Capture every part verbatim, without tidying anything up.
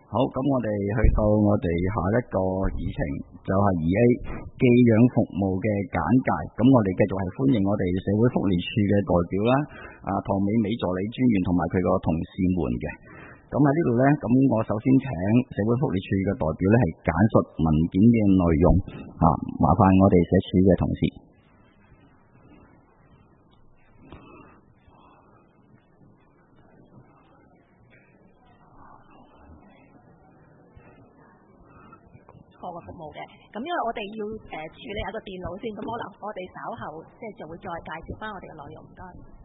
好，咁我哋去到我哋下一個議程就係二 A 寄養服務嘅簡介。咁我哋繼續係歡迎我哋社會福利署嘅代表啦，啊唐美美助理專員同埋佢個同事們嘅。咁喺呢度呢，咁我首先請社會福利署嘅代表呢係簡述文件嘅內容，啊麻煩我哋社署嘅同事。 個服務嘅，咁因為我哋要誒、呃、處理下個電腦先，咁可能我哋稍後即係就會再介紹翻我哋嘅內容。唔該。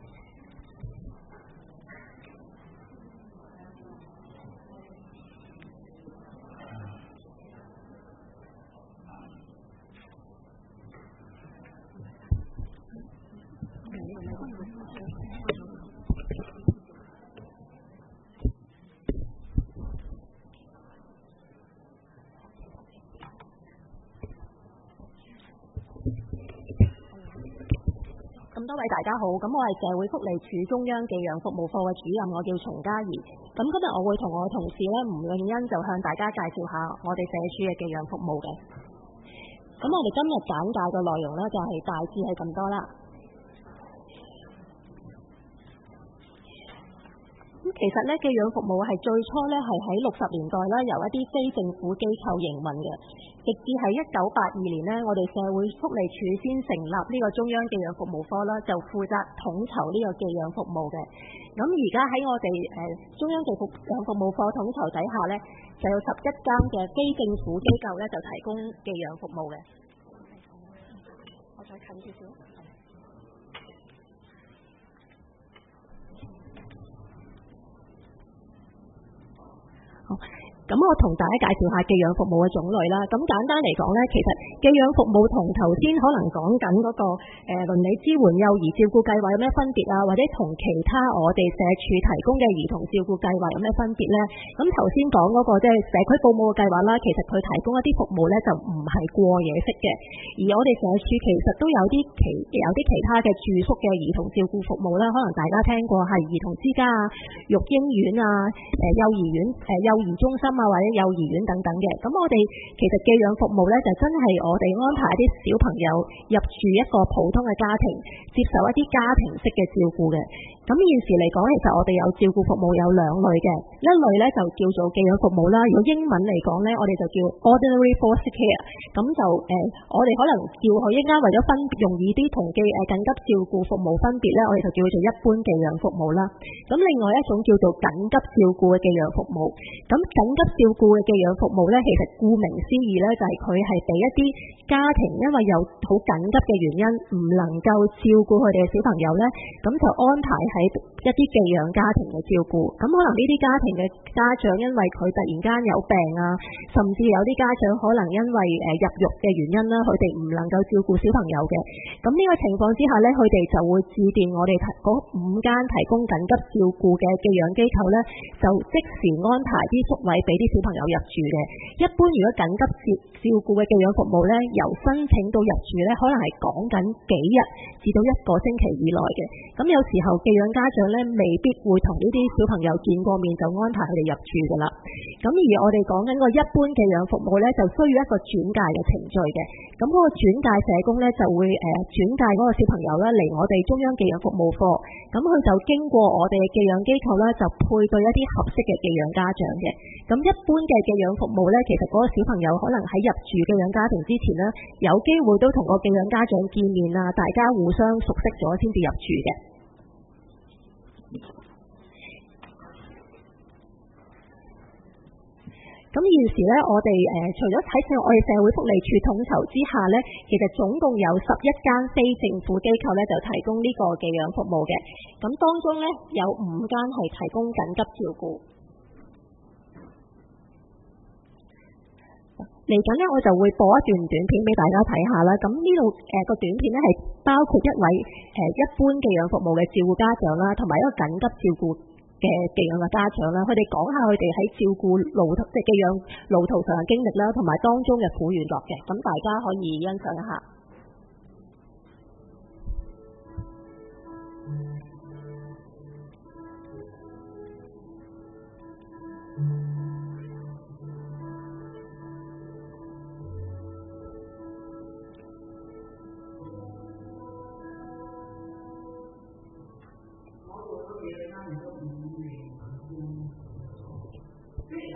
咁多位大家好，咁我係社會福利署中央寄養服務課嘅主任，我叫松嘉怡。咁今日我會同我嘅同事咧吳永欣就向大家介紹下我哋社署嘅寄養服務嘅。咁我哋今日簡介嘅內容咧就係大致係咁多啦。咁其實咧寄養服務係最初咧係喺六十年代啦，由一啲非政府機構營運嘅。直至係一九八二年呢，我哋社會福利署先成立呢個中央寄養服務科啦，就負責統籌呢個寄養服務嘅。咁而家喺我哋誒中央寄養服務科統籌底下呢，就有十一間嘅非政府機構呢，就提供寄養服務嘅。我再近少少。好。咁我同大家介紹下寄養服務嘅種類啦。咁簡單嚟講呢，其實寄養服務同頭先可能講緊嗰個誒鄰里支援幼兒照顧計劃有咩分別啊？或者同其他我哋社署提供嘅兒童照顧計劃有咩分別呢？咁頭先講嗰個即係社區保姆嘅計劃啦，其實佢提供一啲服務呢，就唔係過夜式嘅，而我哋社署其實都有啲其有啲其他嘅住宿嘅兒童照顧服務啦。可能大家聽過係兒童之家啊、育嬰院啊、誒幼兒園、誒幼兒中心啊，或者幼兒園等等嘅。咁我哋其實寄養服務呢，就真係我哋安排一啲小朋友入住一個普通嘅家庭，接受一啲家庭式嘅照顧嘅。咁現時嚟講，其實我哋有照顧服務有兩類嘅，一類呢就叫做寄養服務啦。如果英文嚟講呢，我哋就叫 ordinary foster care。咁就誒、呃，我哋可能叫佢一間為咗分容易啲同寄誒緊急照顧服務分別呢，我哋就叫做一般寄養服務啦。咁另外一種叫做緊急照顧嘅寄養服務。咁緊急照顧嘅寄養服務呢，其實顧名思義呢，就係佢係俾一啲家庭因為有好緊急嘅原因唔能夠照顧佢哋嘅小朋友呢，咁就安排喺一啲寄養家庭嘅照顧。咁可能呢啲家庭嘅家長因為佢突然間有病啊，甚至有啲家長可能因為誒入獄嘅原因啦，佢哋唔能夠照顧小朋友嘅。咁呢個情況之下呢，佢哋就會致電我哋提嗰五間提供緊急照顧嘅寄養機構呢，就即時安排啲宿位俾啲小朋友入住嘅。一般如果緊急照照顧嘅寄養服務呢，由申請到入住呢，可能係講緊幾日至到一個星期以內嘅。咁有時候寄養家長呢，未必會同呢啲小朋友見過面就安排佢哋入住噶啦。咁而我哋講緊個一般寄養服務呢，就需要一個轉介嘅程序嘅。咁嗰個轉介社工呢，就會誒、呃、轉介嗰個小朋友呢嚟我哋中央寄養服務科。咁佢就經過我哋嘅寄養機構呢，就配對一啲合適嘅寄養家長嘅。咁一般嘅寄養服務呢，其實嗰個小朋友可能喺入住寄養家庭之前呢，有機會都同個寄養家長見面啊，大家互相熟悉咗先至入住嘅。咁現時咧，我哋誒、呃、除咗喺我哋社會福利署統籌之下咧，其實總共有十一間非政府機構咧，就提供呢個寄養服務嘅。咁當中咧，有五間係提供緊急照顧。嚟緊咧，我就會播一段短片俾大家睇下啦。咁呢度誒個短片咧係包括一位誒、呃、一般寄養服務嘅照顧家長啦，同埋一個緊急照顧嘅寄養嘅家長啦，佢哋講下佢哋喺照顧路途即係寄養路途上嘅經歷啦，同埋當中嘅苦與樂嘅，咁大家可以欣賞一下。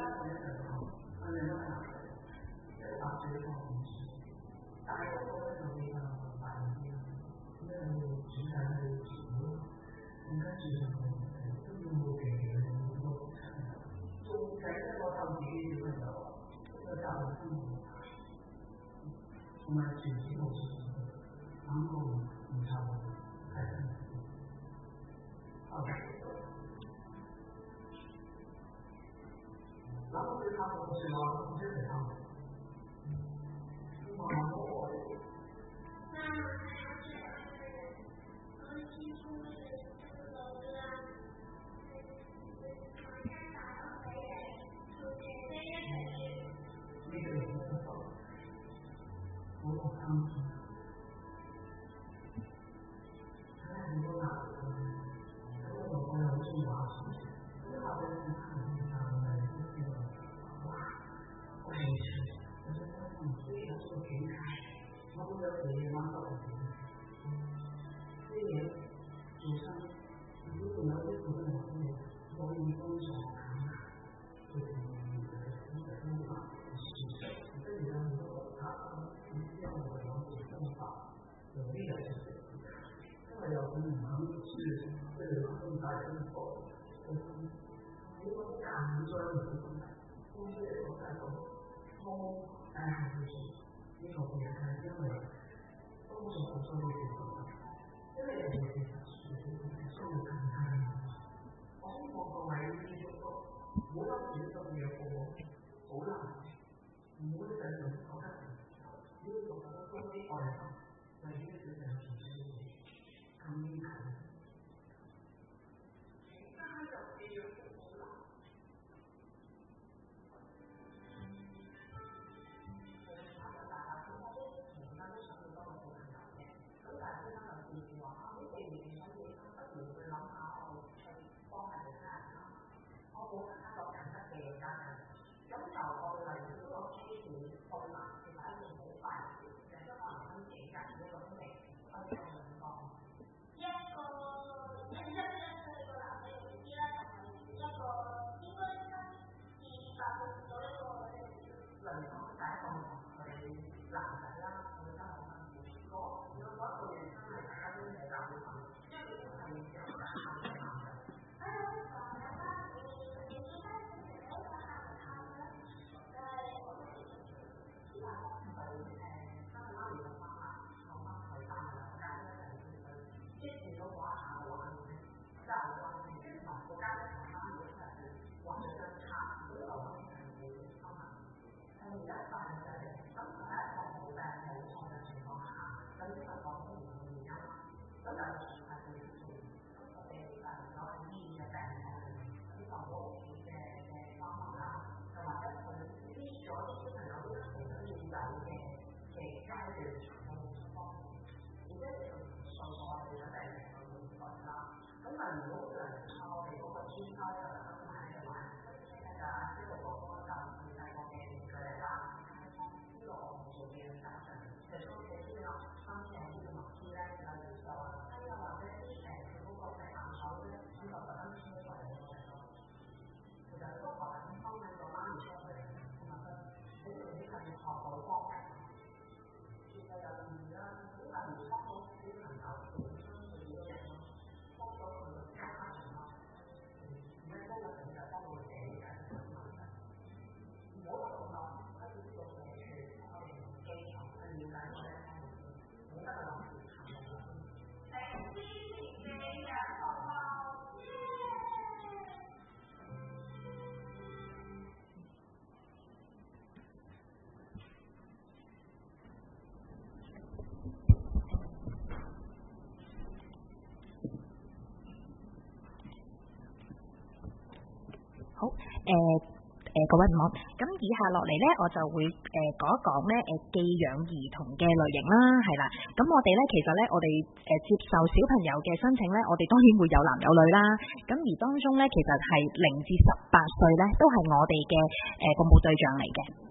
好，誒、呃、誒、呃、各位唔好，咁以下落嚟咧，我就會誒、呃、講一講咧誒寄養兒童嘅類型啦，係啦，咁我哋咧其實咧我哋誒、呃、接受小朋友嘅申請咧，我哋當然會有男有女啦，咁而當中咧其實係零至十八歲咧都係我哋嘅誒服務對象嚟嘅。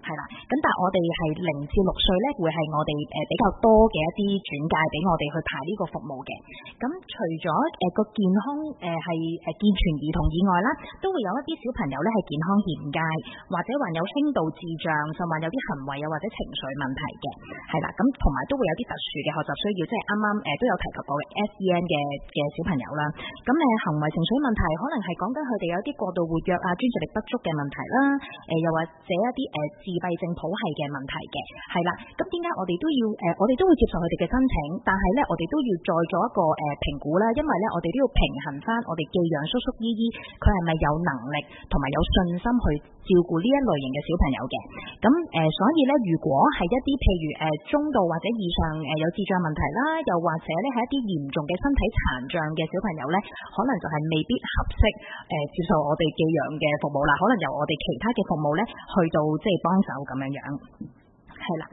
係啦。咁但係我哋係零至六歲咧，會係我哋誒比較多嘅一啲轉介俾我哋去排呢個服務嘅。咁除咗誒個健康誒係誒健全兒童以外啦，都會有一啲小朋友咧係健康欠佳，或者患有輕度智障，甚至有啲行為又或者情緒問題嘅，係啦。咁同埋都會有啲特殊嘅學習需要，即係啱啱誒都有提及過嘅 S E N 嘅嘅小朋友啦。咁誒行為情緒問題，可能係講緊佢哋有啲過度活躍啊、專注力不足嘅問題啦，誒又或者一啲誒自閉症譜系嘅問題嘅，係啦。咁點解我哋都要誒我哋都會接受佢哋嘅申請，但係咧我哋都要再做一個誒評估啦，因為咧我哋都要平衡翻我哋寄養叔叔姨姨佢係咪有能力同埋有信心去照顧呢一類型嘅小朋友嘅。咁誒、呃、所以咧，如果係一啲譬如誒、呃、中度或者以上誒、呃、有智障問題啦，又或者咧係一啲嚴重嘅身體殘障嘅小朋友咧，可能就係未必合適誒、呃、接受我哋寄養嘅服務啦，可能由我哋其他嘅服務咧去到即係幫手咁樣樣，係啦。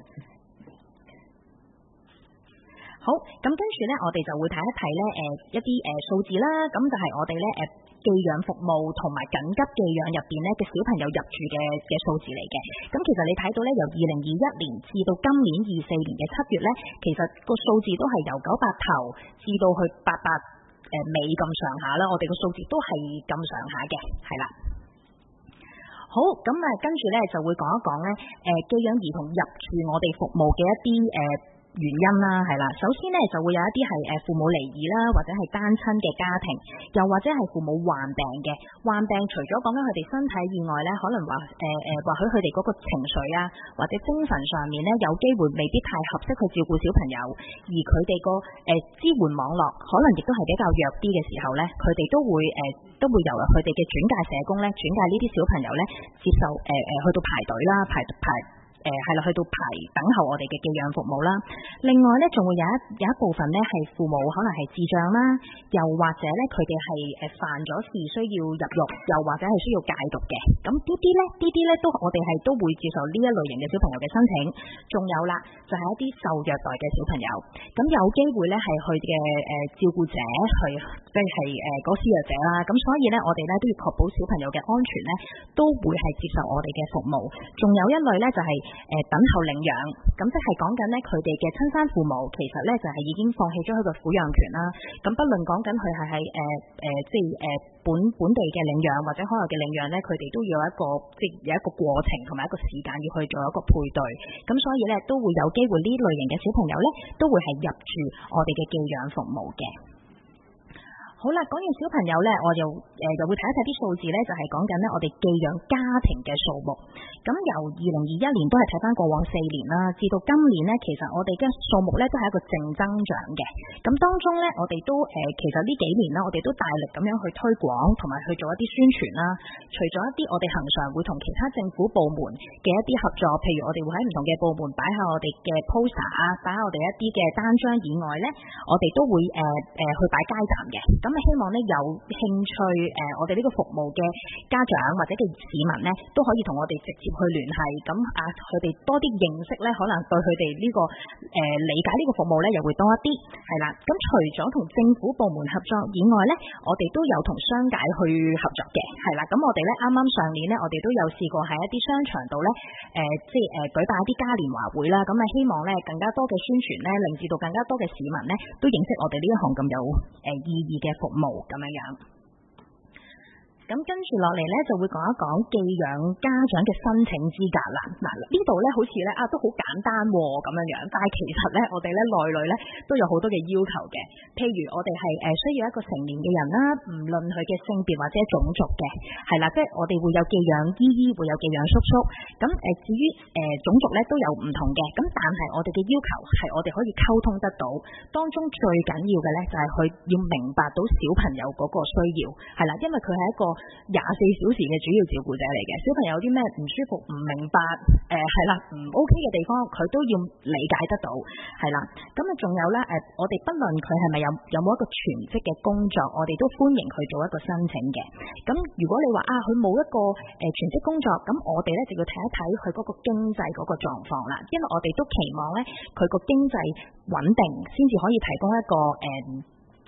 好，咁跟住咧，我哋就會睇一睇咧，誒、呃、一啲誒、呃、數字啦。咁就係我哋咧誒寄養服務同埋緊急寄養入邊咧嘅小朋友入住嘅嘅數字嚟嘅。咁其實你睇到咧，由二零二一年至到今年二四年嘅七月咧，其實個數字都係由九百頭至到去八百誒尾咁上下啦。我哋個數字都係咁上下嘅，係啦。好，咁啊跟住咧就會講一講咧，誒、呃、寄養兒童入住我哋服務嘅一啲誒。呃原因啦，係啦。首先呢，就會有一啲係誒父母離異啦，或者係單親嘅家庭，又或者係父母患病嘅。患病除咗講緊佢哋身體以外呢，可能話誒誒，或許佢哋嗰個情緒啊，或者精神上面呢，有機會未必太合適去照顧小朋友，而佢哋個誒支援網絡可能亦都係比較弱啲嘅時候呢，佢哋都會誒、呃、都會由佢哋嘅轉介社工呢，轉介呢啲小朋友呢，接受誒誒、呃、去到排隊啦，排排。誒係啦，去到排等候我哋嘅寄養服務啦。另外咧，仲會有一有一部分咧係父母可能係智障啦，又或者咧佢哋係誒犯咗事需要入獄，又或者係需要戒毒嘅。咁呢啲咧，呢啲咧都我哋係都會接受呢一類型嘅小朋友嘅申請。仲有啦，就係、是、一啲受虐待嘅小朋友，咁有機會咧係佢嘅誒照顧者去即係誒嗰施虐者啦。咁所以咧，我哋咧都要確保小朋友嘅安全咧，都會係接受我哋嘅服務。仲有一類咧就係、是。誒、呃、等候領養，咁即係講緊咧佢哋嘅親生父母，其實咧就係、是、已經放棄咗佢嘅撫養權啦。咁不論講緊佢係喺誒誒即係誒本本地嘅領養或者海外嘅領養咧，佢哋都要有一個即係有一個過程同埋一個時間要去做一個配對。咁所以咧都會有機會呢類型嘅小朋友咧都會係入住我哋嘅寄養服務嘅。好啦，講完小朋友咧，我就誒又會睇一睇啲數字咧，就係講緊咧我哋寄養家庭嘅數目。咁由二零二一年都係睇翻過往四年啦，至到今年咧，其實我哋嘅數目咧都係一個正增長嘅。咁當中咧，我哋都誒、呃、其實呢幾年啦，我哋都大力咁樣去推廣同埋去做一啲宣傳啦。除咗一啲我哋恆常會同其他政府部門嘅一啲合作，譬如我哋會喺唔同嘅部門擺下我哋嘅 poster 啊，擺下我哋一啲嘅單張以外咧，我哋都會誒誒、呃呃、去擺街站嘅。咁希望咧有興趣誒、呃，我哋呢個服務嘅家長或者嘅市民咧，都可以同我哋直接去聯繫。咁啊，佢哋多啲認識咧，可能對佢哋呢個誒、呃、理解呢個服務咧，又會多一啲，係啦。咁除咗同政府部門合作以外咧，我哋都有同商界去合作嘅，係啦。咁我哋咧啱啱上年咧，我哋都有試過喺一啲商場度咧，誒、呃、即係誒、呃、舉辦一啲嘉年華會啦。咁啊，希望咧更加多嘅宣傳咧，令至到更加多嘅市民咧，都認識我哋呢一項咁有誒、呃、意義嘅服務咁樣樣。咁跟住落嚟咧，就會講一講寄養家長嘅申請資格啦。嗱，呢度咧好似咧啊都好簡單咁樣樣，但係其實咧我哋咧內裏咧都有好多嘅要求嘅。譬如我哋係誒需要一個成年嘅人啦，唔論佢嘅性別或者種族嘅，係啦，即係我哋會有寄養姨姨，會有寄養叔叔。咁誒至於誒種族咧都有唔同嘅，咁但係我哋嘅要求係我哋可以溝通得到。當中最緊要嘅咧就係佢要明白到小朋友嗰個需要，係啦，因為佢係一個廿四小時嘅主要照顧者嚟嘅。小朋友有啲咩唔舒服、唔明白誒係啦唔 OK 嘅地方，佢都要理解得到，係啦。咁啊仲有咧誒、呃，我哋不論佢係咪有有冇一個全職嘅工作，我哋都歡迎佢做一個申請嘅。咁如果你話啊佢冇一個誒、呃、全職工作，咁我哋咧就要睇一睇佢嗰個經濟嗰個狀況啦，因為我哋都期望咧佢個經濟穩定先至可以提供一個誒。呃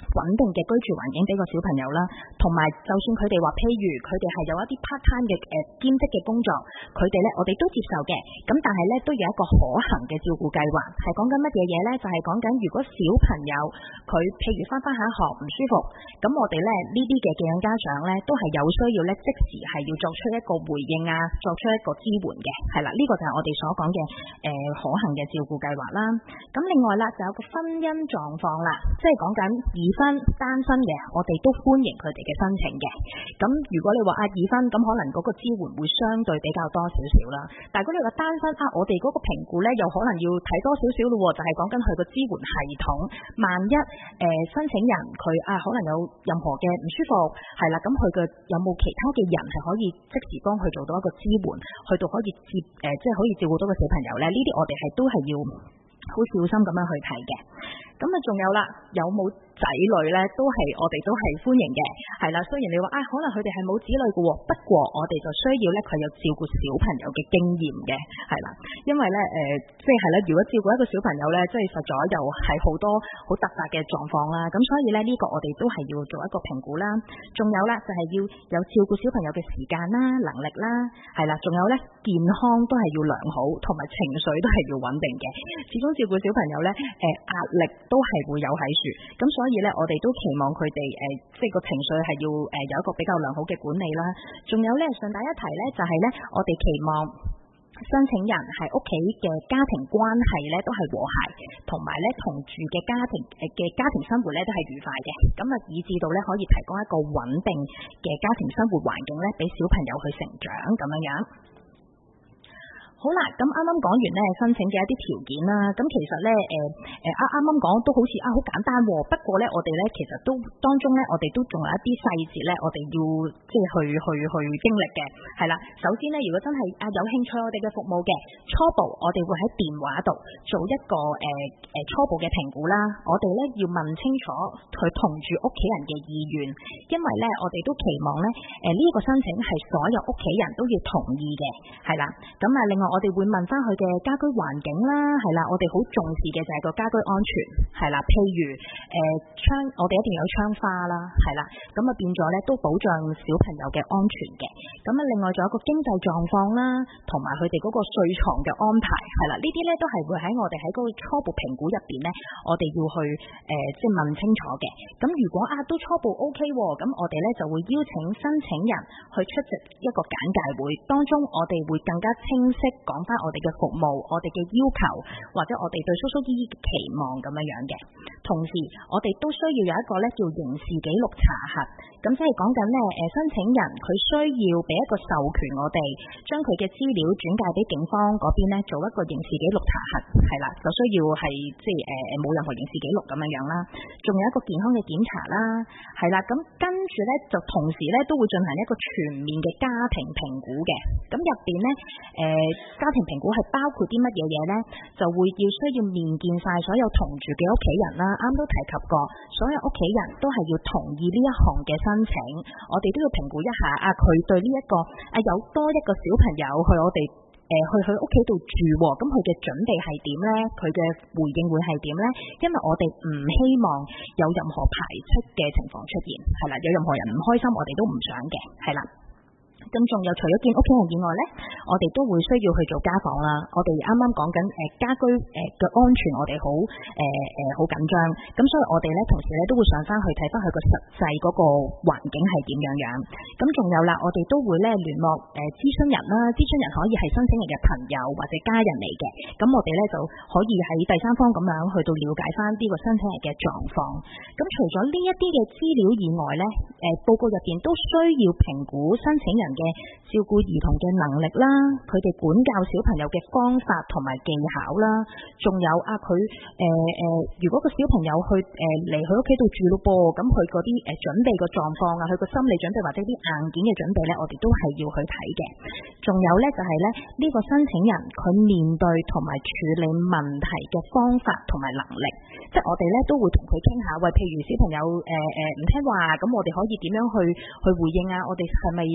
穩定嘅居住環境俾個小朋友啦，同埋就算佢哋話，譬如佢哋係有一啲 part time 嘅誒兼職嘅工作，佢哋咧我哋都接受嘅。咁但係咧都有一個可行嘅照顧計劃，係講緊乜嘢嘢咧？就係講緊如果小朋友佢譬如翻翻下學唔舒服，咁我哋咧呢啲嘅寄養家長咧都係有需要咧即時係要作出一個回應啊，作出一個支援嘅，係啦，呢、這個就係我哋所講嘅誒可行嘅照顧計劃啦。咁另外啦，就有個婚姻狀況啦，即係講緊已婚單身嘅，我哋都歡迎佢哋嘅申請嘅。咁如果你話啊已婚，咁可能嗰個支援會相對比較多少少啦。但係如果你話單身啊，我哋嗰個評估咧又可能要睇多少少咯，就係講緊佢個支援系統。萬一誒、呃、申請人佢啊可能有任何嘅唔舒服，係啦，咁佢嘅有冇其他嘅人係可以即時幫佢做到一個支援，去到可以接誒、呃、即係可以照顧到個小朋友咧？呢啲我哋係都係要好小心咁樣去睇嘅。咁啊，仲有啦，有冇仔女咧？都係我哋都係歡迎嘅，係啦。雖然你話啊，可能佢哋係冇子女嘅，不過我哋就需要咧佢有照顧小朋友嘅經驗嘅，係啦。因為咧誒、呃，即係咧，如果照顧一個小朋友咧，即係實在又係好多好突發嘅狀況啦。咁所以咧，呢、這個我哋都係要做一個評估啦。仲有啦，就係、是、要有照顧小朋友嘅時間啦、能力啦，係啦。仲有咧，健康都係要良好，同埋情緒都係要穩定嘅。始終照顧小朋友咧，誒、呃、壓力都係會有喺處，咁所以咧，我哋都期望佢哋誒，即係個情緒係要誒、呃、有一個比較良好嘅管理啦。仲有咧，順帶一提咧，就係、是、咧，我哋期望申請人喺屋企嘅家庭關係咧都係和諧，同埋咧同住嘅家庭誒嘅、呃、家庭生活咧都係愉快嘅，咁啊以至到咧可以提供一個穩定嘅家庭生活環境咧，俾小朋友去成長咁樣樣。好啦，咁啱啱講完咧申請嘅一啲條件啦，咁其實咧誒誒啱啱啱講都好似啊好簡單喎，不過咧我哋咧其實都當中咧我哋都仲有一啲細節咧，我哋要即係去去去經歷嘅，係啦。首先咧，如果真係啊有興趣我哋嘅服務嘅，初步我哋會喺電話度做一個誒誒、呃、初步嘅評估啦。我哋咧要問清楚佢同住屋企人嘅意願，因為咧我哋都期望咧誒呢一個申請係所有屋企人都要同意嘅，係啦。咁啊另外我哋會問翻佢嘅家居環境啦，係啦，我哋好重視嘅就係個家居安全，係啦，譬如誒窗、呃，我哋一定要有窗花啦，係啦，咁啊變咗咧都保障小朋友嘅安全嘅。咁啊另外仲有個經濟狀況啦，同埋佢哋嗰個睡床嘅安排，係啦，呢啲咧都係會喺我哋喺嗰個初步評估入邊咧，我哋要去誒、呃、即係問清楚嘅。咁如果啊都初步 OK 喎，咁我哋咧就會邀請申請人去出席一個簡介會，當中我哋會更加清晰講翻我哋嘅服務，我哋嘅要求，或者我哋對叔叔姨姨嘅期望咁樣樣嘅。同時，我哋都需要有一個咧叫刑事記錄查核，咁即係講緊咧誒申請人佢需要俾一個授權我哋，將佢嘅資料轉介俾警方嗰邊咧做一個刑事記錄查核，係啦，就需要係即係誒誒冇任何刑事記錄咁樣樣啦。仲有一個健康嘅檢查啦，係啦，咁跟住咧就同時咧都會進行一個全面嘅家庭評估嘅。咁入邊咧誒家庭評估係包括啲乜嘢嘢咧？就會要需要面見晒所有同住嘅屋企人啦。啱都提及過，所有屋企人都係要同意呢一項嘅申請，我哋都要評估一下啊，佢對呢、這、一個啊有多一個小朋友去我哋誒、呃、去去屋企度住，咁佢嘅準備係點咧？佢嘅回應會係點咧？因為我哋唔希望有任何排斥嘅情況出現，係啦，有任何人唔開心，我哋都唔想嘅，係啦。咁仲有除咗見屋企人以外咧，我哋都會需要去做家訪啦。我哋啱啱講緊誒家居誒嘅安全，我哋好誒誒好緊張。咁所以我哋咧同時咧都會上翻去睇翻佢個實際嗰個環境係點樣樣。咁仲有啦，我哋都會咧聯絡誒諮詢人啦，諮詢人可以係申請人嘅朋友或者家人嚟嘅。咁我哋咧就可以喺第三方咁樣去到了解翻呢個申請人嘅狀況。咁除咗呢一啲嘅資料以外咧，誒報告入邊都需要評估申請人嘅照顧兒童嘅能力啦，佢哋管教小朋友嘅方法同埋技巧啦，仲有啊佢誒誒，如果個小朋友去誒嚟佢屋企度住咯噃，咁佢嗰啲誒準備個狀況啊，佢個心理準備或者啲硬件嘅準備咧，我哋都係要去睇嘅。仲有咧就係咧呢個申請人佢面對同埋處理問題嘅方法同埋能力，即係我哋咧都會同佢傾下，喂，譬如小朋友誒誒唔聽話，咁我哋可以點樣去去回應啊？我哋係咪有需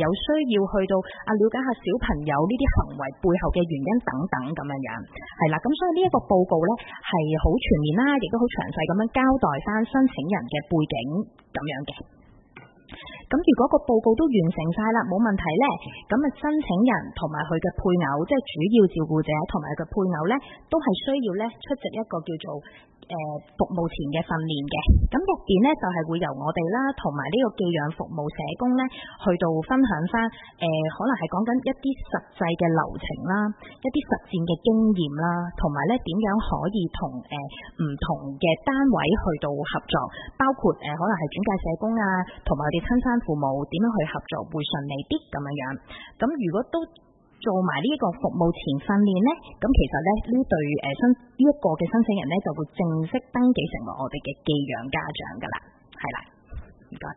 要去到啊了解下小朋友呢啲行為背後嘅原因等等咁樣樣，係啦，咁所以呢一個報告咧係好全面啦，亦都好詳細咁樣交代翻申請人嘅背景咁樣嘅。咁如果個報告都完成晒啦，冇問題咧，咁啊申請人同埋佢嘅配偶，即係主要照顧者同埋佢嘅配偶咧，都係需要咧出席一個叫做誒、呃、服務前嘅訓練嘅。咁入邊咧就係、是、會由我哋啦，同埋呢個寄養服務社工咧，去到分享翻誒、呃，可能係講緊一啲實際嘅流程啦，一啲實戰嘅經驗啦，同埋咧點樣可以同誒唔同嘅單位去到合作，包括誒、呃、可能係轉介社工啊，同埋我哋親生父母點樣去合作會順利啲咁樣樣。咁如果都做埋呢一個服務前訓練呢，咁其實咧呢對誒申呢一個嘅申請人呢，就會正式登記成為我哋嘅寄養家長噶啦，係啦，唔該。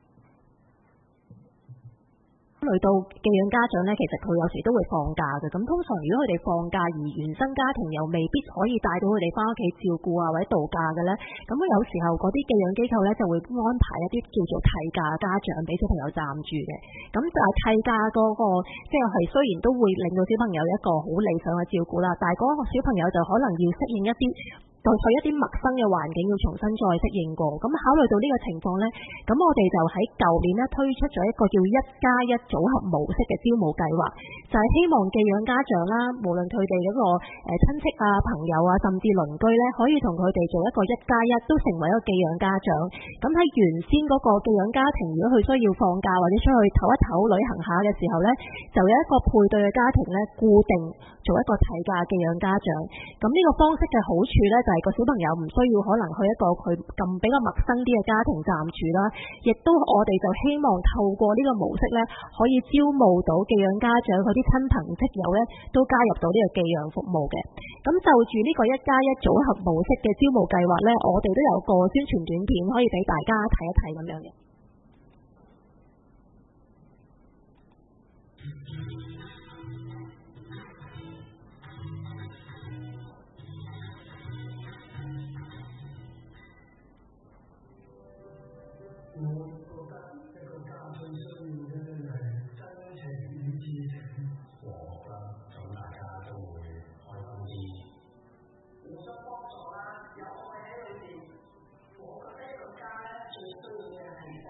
嚟到寄養家長咧，其實佢有時都會放假嘅。咁通常如果佢哋放假而原生家庭又未必可以帶到佢哋翻屋企照顧啊或者度假嘅咧，咁有時候嗰啲寄養機構咧就會安排一啲叫做替假家長俾小朋友暫住嘅。咁但係替假嗰個即係雖然都會令到小朋友一個好理想嘅照顧啦，但係嗰個小朋友就可能要適應一啲就喺一啲陌生嘅環境要重新再適應過。咁考慮到呢個情況咧，咁我哋就喺舊年咧推出咗一個叫一加一組合模式嘅招募計劃，就係、是、希望寄養家長啦，無論佢哋嗰個誒親戚啊、朋友啊，甚至鄰居咧，可以同佢哋做一個一加一，都成為一個寄養家長。咁喺原先嗰個寄養家庭，如果佢需要放假或者出去唞一唞、旅行下嘅時候咧，就有一個配對嘅家庭咧，固定做一個替假寄養家長。咁呢個方式嘅好處咧，就係個小朋友唔需要可能去一個佢咁比較陌生啲嘅家庭暫住啦，亦都我哋就希望透過呢個模式咧，可以招募到寄養家長佢啲親朋戚友咧，都加入到呢個寄養服務嘅。咁就住呢個一加一組合模式嘅招募計劃咧，我哋都有個宣傳短片可以俾大家睇一睇咁樣嘅。 我覺得一個家長需要嘅係真情與至情，我覺得咁大家都會開心啲，互相幫助啦，有愛喺裏邊。我覺得一個家咧最需要嘅係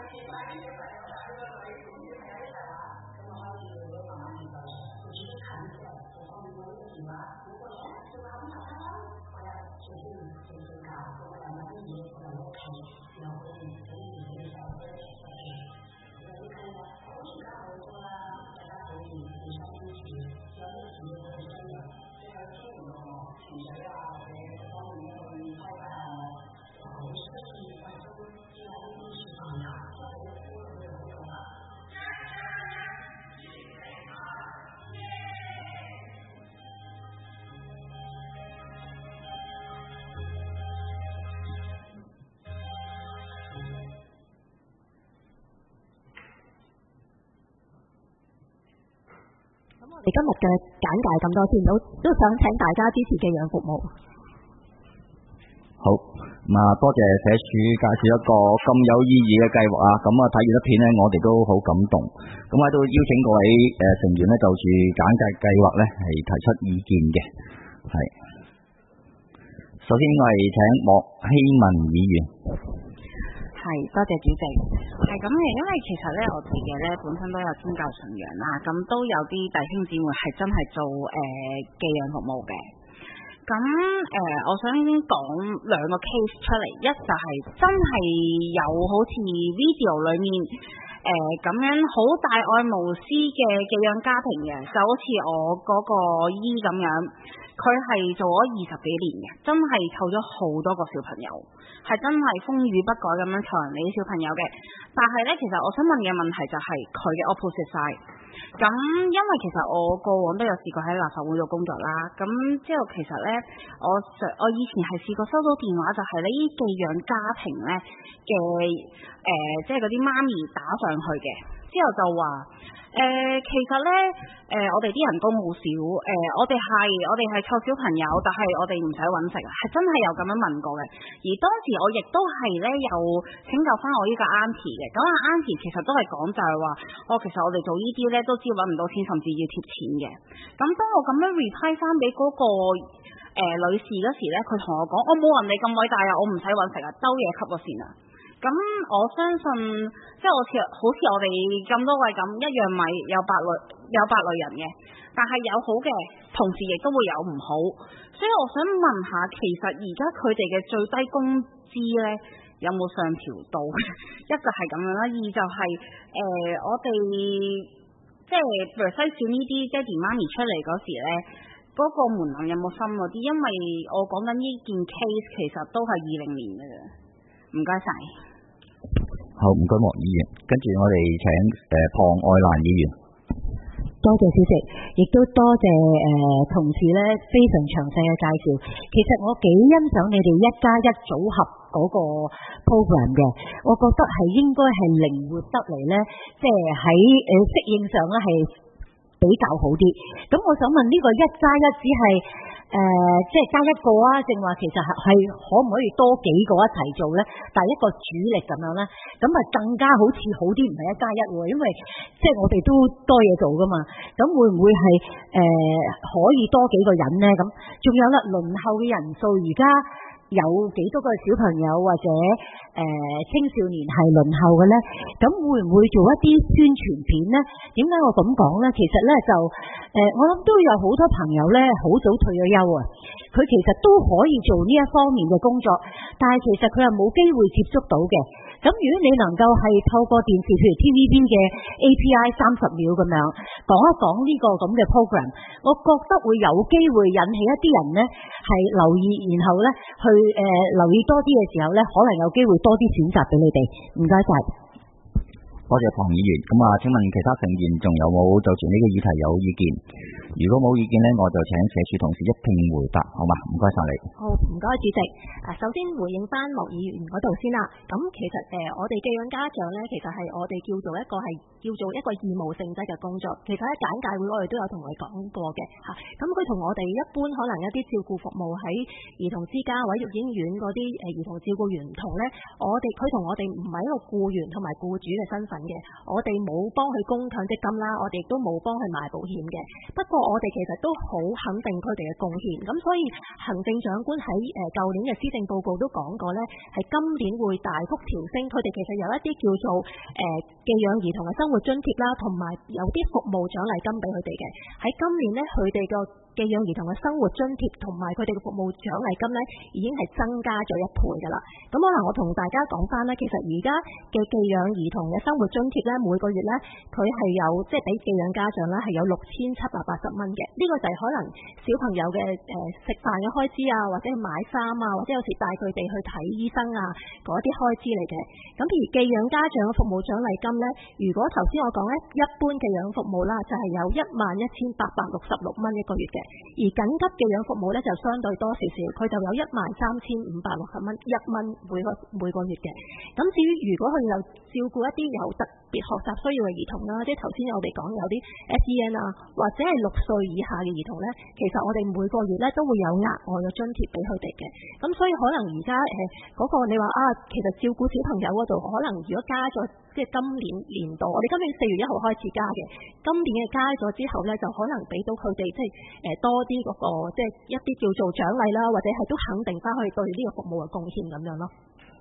我哋今日嘅簡介咁多先，都都想請大家支持寄養服務。 好，咁啊，多謝社署介紹一個咁有意義嘅計劃啊！咁啊，睇完一片呢，我哋都好感動。咁喺度邀請各位誒、呃、成員呢，就住簡介計劃呢係提出意見嘅。係，首先我係請莫希文議員。 係，多謝主席。係咁嘅，因為其實咧，我自己咧本身都有宗教信仰啦，咁都有啲弟兄姊妹係真係做誒、呃、寄養服務嘅。咁誒、呃，我想講兩個 case 出嚟，一就係真係有好似 video 裡面誒咁、呃、樣好大愛無私嘅寄養家庭嘅，就好似我嗰個姨咁樣。佢係做咗二十幾年嘅，真係湊咗好多個小朋友，係真係風雨不改咁樣湊人哋啲小朋友嘅。但係呢，其實我想問嘅問題就係佢嘅 opposite side。咁因為其實我過往都有試過喺立法會度工作啦，咁之後其實呢，我上我以前係試過收到電話，就係呢啲寄養家庭呢嘅誒，即係嗰啲媽咪打上去嘅，之後就話。誒、呃，其實咧，誒、呃，我哋啲人工好少，誒、呃，我哋係我哋係湊小朋友，但係我哋唔使揾食啊，係真係有咁樣問過嘅。而當時我亦都係咧，有拯救翻我呢個 auntie 嘅。咁啊 auntie 其實都係講就係話，哦，其實我哋做呢啲咧都知揾唔到錢，甚至要貼錢嘅。咁當我咁樣 reply 翻俾嗰個誒、呃、女士嗰時咧，佢同我講，我冇人哋咁偉大啊，我唔使揾食啊，兜嘢吸咗線啊。咁我相信，即係好似好似我哋咁多位咁一樣米有百類有百類人嘅，但係有好嘅，同時亦都會有唔好。所以我想問下，其實而家佢哋嘅最低工資呢，有冇上調到？一就係咁樣啦，二就係、是、誒、呃、我哋即係譬如篩選呢啲爹哋媽咪出嚟嗰時呢，嗰、那個門檻有冇深嗰啲？因為我講緊呢件 case 其實都係二零年嘅啫。唔該晒。 好，唔該莫議員，跟住我哋請誒龐愛蘭議員。 多謝主席，亦都多謝誒、呃、同事咧非常詳細嘅介紹。其實我幾欣賞你哋一加一組合嗰個 program 嘅，我覺得係應該係靈活得嚟咧，即係喺誒適應上咧係比較好啲。咁我想問呢個一加一只係誒、呃，即係加一個啊，正話其實係係可唔可以多幾個一齊做咧？但係一個主力咁樣咧，咁啊更加好似好啲，唔係一加一喎，因為即係我哋都多嘢做噶嘛。咁會唔會係誒、呃、可以多幾個人咧？咁仲有啦，輪候嘅人數而家有幾多個小朋友或者誒、呃、青少年係輪候嘅咧？咁會唔會做一啲宣傳片咧？點解我咁講咧？其實咧就誒、呃，我諗都有好多朋友咧，好早退咗休啊，佢其實都可以做呢一方面嘅工作，但係其實佢係冇機會接觸到嘅。咁如果你能夠係透過電視，譬如 T V B 嘅 A P I 三十秒咁樣講一講呢個咁嘅 program， 我覺得會有機會引起一啲人呢係留意，然後呢去誒、呃、留意多啲嘅時候呢，可能有機會多啲選擇俾你哋。唔該晒。 多謝龐議員。咁啊，請問其他成員仲有冇就住呢個議題有意見？如果冇意見呢，我就請社署同事一併回答，好嘛？唔該晒你。 好，唔該主席。啊，首先回應翻莫議員嗰度先啦。咁其實誒、呃，我哋寄養家長呢，其實係我哋叫做一個係叫做一個義務性質嘅工作。其實喺簡介會我哋都有同佢講過嘅嚇。咁佢同我哋一般可能一啲照顧服務喺兒童之家或者育嬰院嗰啲誒兒童照顧員唔同呢，我哋佢同我哋唔係一個僱員同埋僱主嘅身份嘅，我哋冇幫佢供強積金啦，我哋亦都冇幫佢買保險嘅。不過我哋其實都好肯定佢哋嘅貢獻，咁所以行政長官喺誒舊年嘅施政報告都講過咧，係今年會大幅調升佢哋其實有一啲叫做誒寄養兒童嘅生活津貼啦，同埋有啲服務獎勵金俾佢哋嘅。喺今年咧，佢哋個寄養兒童嘅生活津貼同埋佢哋嘅服務獎勵金咧，已經係增加咗一倍噶啦。咁可能我同大家講翻咧，其實而家嘅寄養兒童嘅生活津貼咧，每個月咧佢係有即係俾寄養家長咧係有六千七百八十蚊嘅。呢、這個就係可能小朋友嘅誒食飯嘅開支啊，或者買衫啊，或者有時帶佢哋去睇醫生啊嗰啲開支嚟嘅。咁而寄養家長嘅服務獎勵金咧，如果頭先我講咧一般寄養服務啦，就係有一萬一千八百六十六蚊一個月嘅。而緊急寄養服務咧就相對多少少，佢就有一萬三千五百六十蚊一蚊每個每個月嘅。咁至於如果佢又照顧一啲有特別學習需要嘅兒童啦，即係頭先我哋講有啲 S E N 啊，或者係六歲以下嘅兒童咧，其實我哋每個月咧都會有額外嘅津貼俾佢哋嘅。咁所以可能而家誒嗰個你話啊，其實照顧小朋友嗰度可能如果加咗，即係今年年度，我哋今年四月一號開始加嘅，今年嘅加咗之後咧，就可能俾到佢哋即係誒多啲嗰個即係一啲叫做獎勵啦，或者係都肯定翻去對呢個服務嘅貢獻咁樣咯。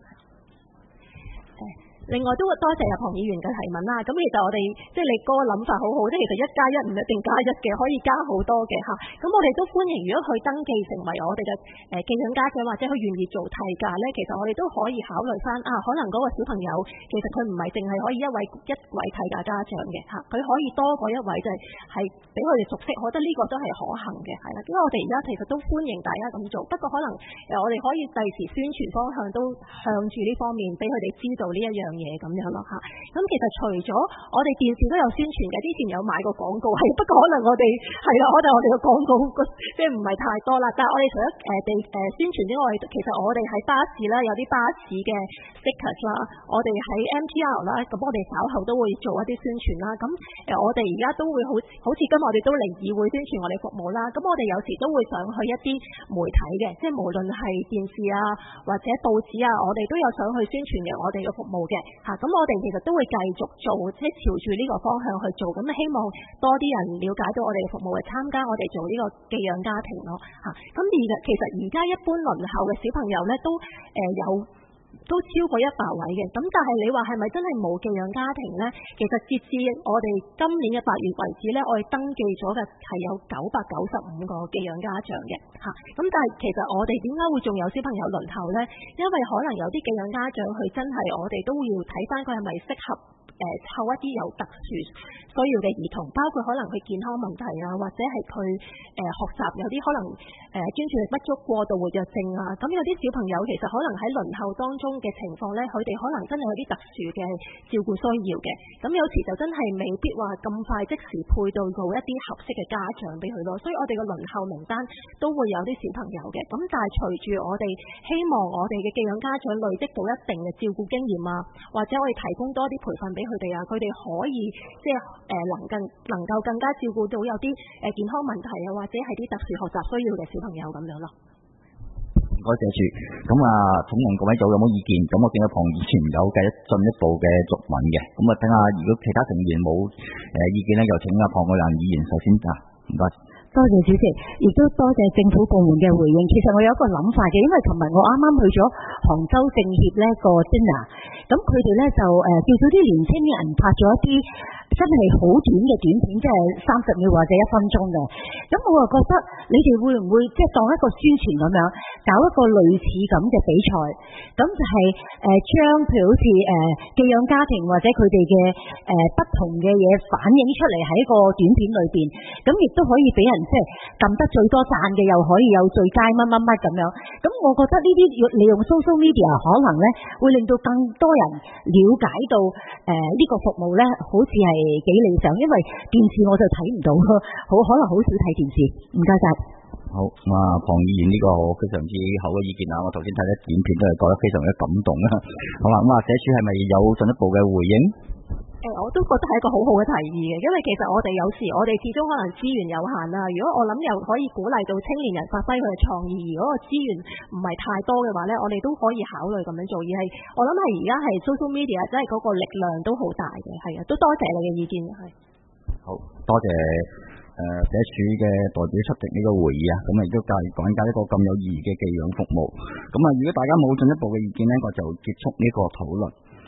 另外都多謝阿龐議員嘅提問啦。咁其實我哋即係你嗰個諗法好好，即係其實一加一唔一定加一嘅，可以加好多嘅嚇。咁我哋都歡迎，如果佢登記成為我哋嘅誒寄養家長，或者佢願意做替假咧，其實我哋都可以考慮翻啊。可能嗰個小朋友其實佢唔係淨係可以一位一位替假家長嘅嚇，佢可以多過一位，就係係俾佢哋熟悉。我覺得呢個都係可行嘅，係啦。因為我哋而家其實都歡迎大家咁做，不過可能誒我哋可以第時宣傳方向都向住呢方面，俾佢哋知道呢一樣嘢咁樣咯嚇。咁其實除咗我哋電視都有宣傳嘅，之前有買過廣告係，不過可能我哋係啦，可能我哋嘅廣告即係唔係太多啦。但係我哋除咗誒地誒宣傳之外，其實我哋喺巴士啦，有啲巴士嘅 stickers 啦，我哋喺 M T R 啦，咁我哋稍後都會做一啲宣傳啦。咁誒我哋而家都會好好似今日我哋都嚟議會宣傳我哋服務啦。咁我哋有時都會上去一啲媒體嘅，即係無論係電視啊或者報紙啊，我哋都有上去宣傳嘅我哋嘅服務嘅嚇。咁我哋其實都會繼續做，即係朝住呢個方向去做。咁希望多啲人了解到我哋嘅服務，嚟參加我哋做呢個寄養家庭咯嚇。咁而其實而家一般輪候嘅小朋友咧都誒、呃、有。都超過一百位嘅，咁但係你話係咪真係冇寄養家庭呢？其實截至我哋今年嘅八月為止呢，我哋登記咗嘅係有九百九十五個寄養家長嘅嚇。咁但係其實我哋點解會仲有小朋友輪候呢？因為可能有啲寄養家長佢真係我哋都要睇翻佢係咪適合誒湊一啲有特殊需要嘅兒童，包括可能佢健康問題啊，或者係佢誒學習有啲可能誒專注力不足、過度活躍症啊。咁有啲小朋友其實可能喺輪候當中嘅情況咧，佢哋可能真係有啲特殊嘅照顧需要嘅。咁有時就真係未必話咁快即時配到到一啲合適嘅家長俾佢咯。所以我哋嘅輪候名單都會有啲小朋友嘅。咁但係隨住我哋希望我哋嘅寄養家長累積到一定嘅照顧經驗啊，或者我哋提供多啲培訓俾佢哋啊，佢哋可以即係誒能更能夠更加照顧到有啲誒健康問題啊，或者係啲特殊學習需要嘅小朋友咁樣咯。 唔該謝住。咁啊，請問各位組有冇意見？咁我見到龐議員有繼續進一步嘅續問嘅，咁啊等下如果其他成員冇誒意見咧，就請阿龐愛蘭議員首先啊，唔該。 多謝主席，亦都多謝政府部門嘅回應。其實我有一個諗法嘅，因為琴日我啱啱去咗杭州政協呢個 dinner， 咁佢哋咧就誒、呃、叫咗啲年輕人拍咗一啲真係好短嘅短片，即係三十秒或者一分鐘嘅。咁我就覺得你哋會唔會即係當一個宣傳咁樣，搞一個類似咁嘅比賽？咁就係誒將譬如好似誒寄養家庭或者佢哋嘅誒不同嘅嘢反映出嚟喺個短片裏邊，咁亦都可以俾人即係撳得最多讚嘅，又可以有最佳乜乜乜咁樣。咁我覺得呢啲利用 social media 可能咧會令到更多人了解到誒呢、呃這個服務咧，好似係幾理想，因為電視我就睇唔到，好可能好少睇電視。唔該晒。 好，咁啊，龐議員呢個非常之好嘅意見啊！我頭先睇啲短片都係覺得非常之感動啊。好啦，咁啊，社署係咪有進一步嘅回應？ 誒、我都覺得係一個好好嘅提議嘅，因為其實我哋有時我哋始終可能資源有限啦。如果我諗又可以鼓勵到青年人發揮佢嘅創意，如果個資源唔係太多嘅話咧，我哋都可以考慮咁樣做。而係我諗係而家係 social media 真係嗰個力量都好大嘅，係啊，都多謝你嘅意見，係。 好多謝誒社署嘅代表出席呢個會議啊，咁啊亦都介講解一個咁有意義嘅寄養服務。咁啊，如果大家冇進一步嘅意見咧，我就結束呢個討論。